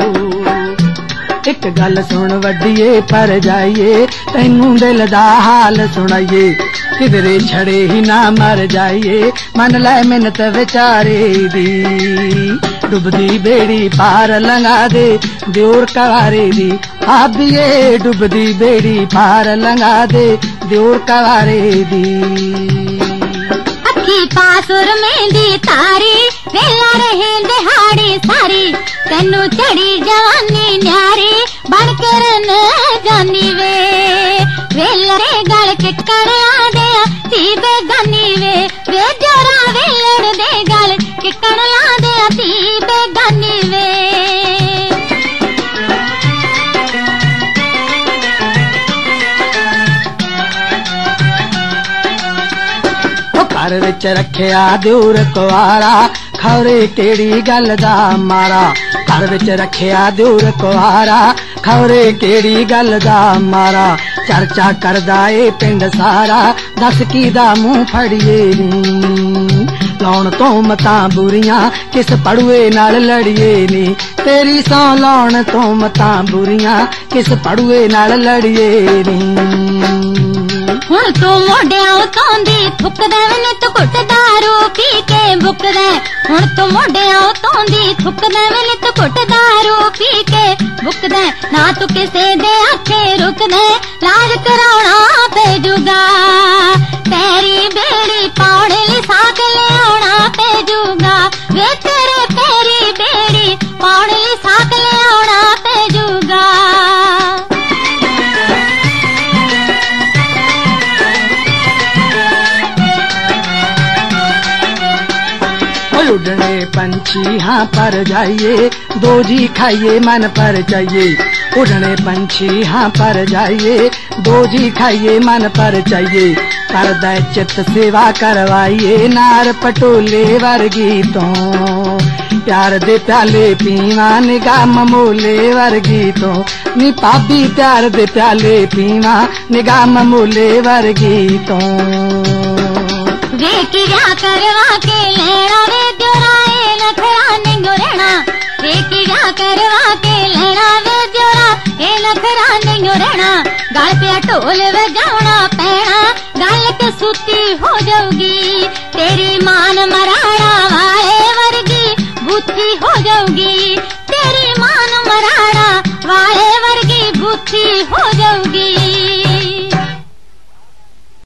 एक गल सुन वड्डीए पर जाइए तैनू दिल दा हाल सुनाइए किधरे छड़े ही ना मर जाइए मन लै मिन्नत बेचारे दी डुबदी बेड़ी पार लंघा दे दियोर कवारे दी भाभीए डुबदी बेड़ी पार लंघा दे दियोर कवारे दी अखी पासुर मेहंदी तारी वेला रहे दिहाड़ी सारी तैनू चढ़ी जवानी न्यारी बन के रन जानी वे वेला रे गल किकड़ ला दे धी बेगानी वे जोरा वेलड़ दे गल किकड़ ला दे धी बेगानी वे घर विच रखिया दियोर कुआरा खौरे केड़ी गल दा मारा घर विच रखिया दियोर कुआरा खौरे केड़ी गल दा मारा चर्चा करदा ए पिंड सारा दस कीदा मुंह फड़िए नी लाउण तो मतां बुरियां किस पड़ुए नाल लड़िए नी तेरी सौ लाउण तो मतां बुरियां किस पड़ुए नाल लड़िए नी हुण तू मोढियां उतोंदी थुकदा मैनू तू घुट दारू पी के बुकदा हुण तू मोढियां उतोंदी थुकदा मैनू तू घुट दारू पी के बुकदा ना तू किसे दे आखे रुकदा लाज कराउणा पेजूगा तेरी बेड़ी पाउण लई साग लियाउणा पेजूगा वे तेरे तेरी बेड़ी पाउण लई साग लियाउणा पेजूगा उड़ने पंछी हाँ पर जाइए दो जी खाइए मन पर चाहिए उड़ने पंछी हाँ पर जाइए दो जी खाइए मन पर चाहिए कर दे चित सेवा करवाइए नार पटोले वर्गी तो प्यार दे प्याले पीवा निगाह ममोले वर्गी तो नी भाभी प्यार दे प्याले पीवा निगाह ममोले वर्गी तो वे किया करवा के लेना वे जोराए नखरा निंगुरना वे किया करवा के लेना वे जोरा ए नखरा निंगुरना गल पे ढोल बजाना पैना गल के सूती हो जाऊगी तेरी मान मराड़ा वाले वर्गी बूथी हो जाऊगी तेरी मान मराड़ा वाले वर्गी बूथी हो जाऊगी